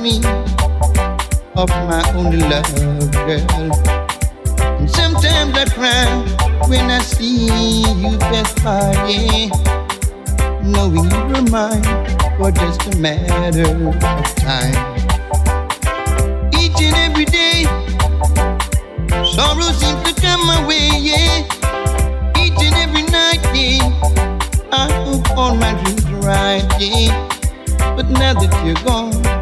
me of my only love, girl. And sometimes I cry when I see you pass by, yeah. Knowing you were mine for just a matter of time. Each and every day, sorrow seems to come my way, yeah. Each and every night, yeah, I hope all my dreams are right, yeah. But now that you're gone,